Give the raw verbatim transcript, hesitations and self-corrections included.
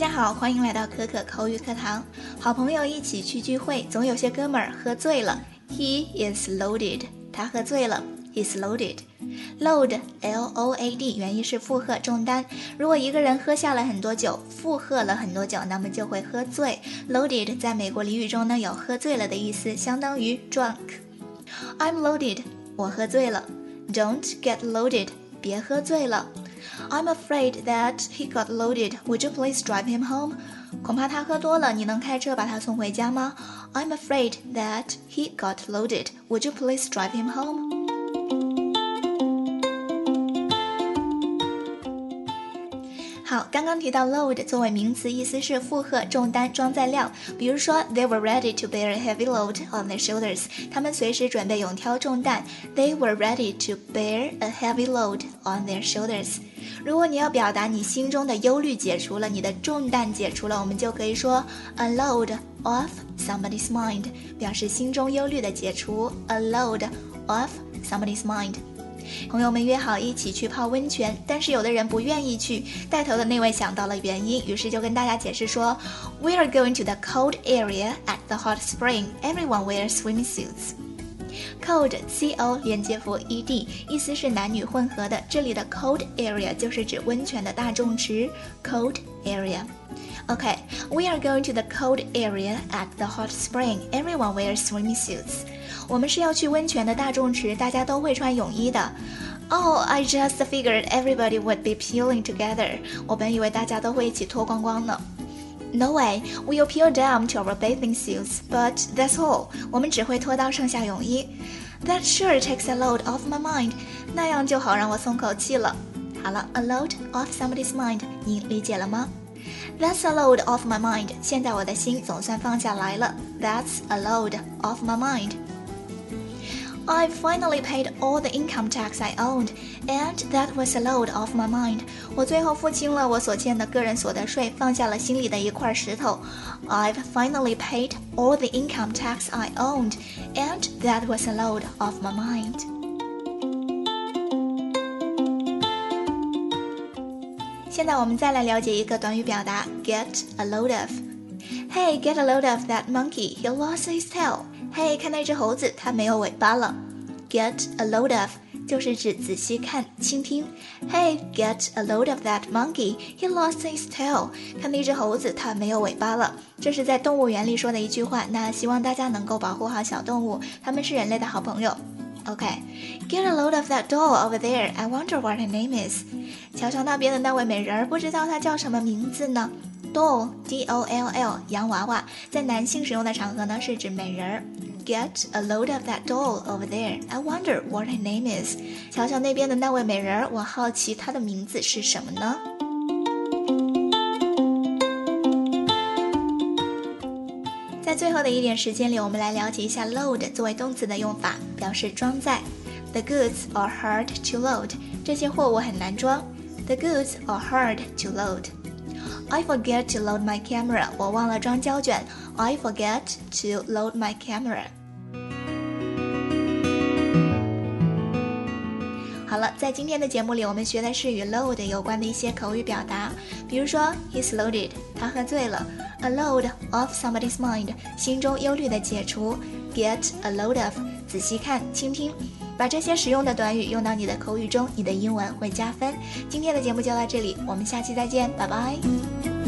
好，欢迎来到可可口语课堂。好朋友一起去聚会，总有些哥们儿喝醉了。He is loaded， 他喝醉了。He's loaded。Load L O A D 原意是负荷重担，如果一个人喝下了很多酒，负荷了很多酒，那么就会喝醉。Loaded 在美国俚语中呢有喝醉了的意思，相当于 drunk。 I'm loaded， 我喝醉了。 Don't get loaded， 别喝醉了。 I'm afraid that he got loaded. Would you please drive him home? 恐怕他喝多了，你能开车把他送回家吗？ I'm afraid that he got loaded. Would you please drive him home?好，刚刚提到 load 作为名词，意思是负荷、重担、装载量。比如说 They were ready to bear a heavy load on their shoulders. 他们随时准备勇挑重担。They were ready to bear a heavy load on their shoulders. 如果你要表达你心中的忧虑解除了，你的重担解除了，我们就可以说 a load off somebody's mind， 表示心中忧虑的解除。 A load off somebody's mind。朋友们约好一起去泡温泉，但是有的人不愿意去，带头的那位想到了原因，于是就跟大家解释说 We are going to the cold area at the hot spring. Everyone wears swimming suits. Cold C O 连接符 E D 意思是男女混合的，这里的 cold area 就是指温泉的大众池 cold area。 OK, we are going to the cold area at the hot spring. Everyone wears swimming suits. 我们是要去温泉的大众池，大家都会穿泳衣的。 Oh, I just figured everybody would be peeling together. 我本以为大家都会一起脱光光呢。No way, we'll peel down to our bathing suits, but that's all. 我们只会脱到剩下泳衣。 That sure takes a load off my mind. 那样就好让我松口气了。好了 a load off somebody's mind， 你理解了吗？ That's a load off my mind. 现在我的心总算放下来了。 That's a load off my mind.I finally paid all the income tax I owned, and that was a load off my mind. 我最后付清了我所欠的个人所得税，放下了心里的一块石头。I've finally paid all the income tax I owned, and that was a load off my mind. 现在我们再来了解一个短语表达 get a load of. Hey, get a load of that monkey, he lost his tail. 嘿，看那只猴子，它没有尾巴了。 Get a load of 就是指仔细看、倾听。Hey, get a load of that monkey, he lost his tail. 看那只猴子，它没有尾巴了。这是在动物园里说的一句话，那希望大家能够保护好小动物，它们是人类的好朋友。OK, get a load of that doll over there. I wonder what her name is. 瞧瞧那边的那位美人儿，不知道她叫什么名字呢？ Doll, D O L L, 洋娃娃，在男性使用的场合呢，是指美人儿。Get a load of that doll over there. I wonder what her name is. 瞧瞧那边的那位美人儿，我好奇她的名字是什么呢？在最后的一点时间里，我们来了解一下 load 作为动词的用法，表示装载。The goods are hard to load. 这些货物很难装。The goods are hard to load.I forget to load my camera. 我忘了装胶卷。I forget to load my camera. 好了，在今天的节目里，我们学的是与 load 有关的一些口语表达，比如说 He's loaded， 他喝醉了。A load off somebody's mind， 心中忧虑的解除。Get a load of， 仔细看、倾听。把这些实用的短语用到你的口语中，你的英文会加分。今天的节目就到这里，我们下期再见，拜拜。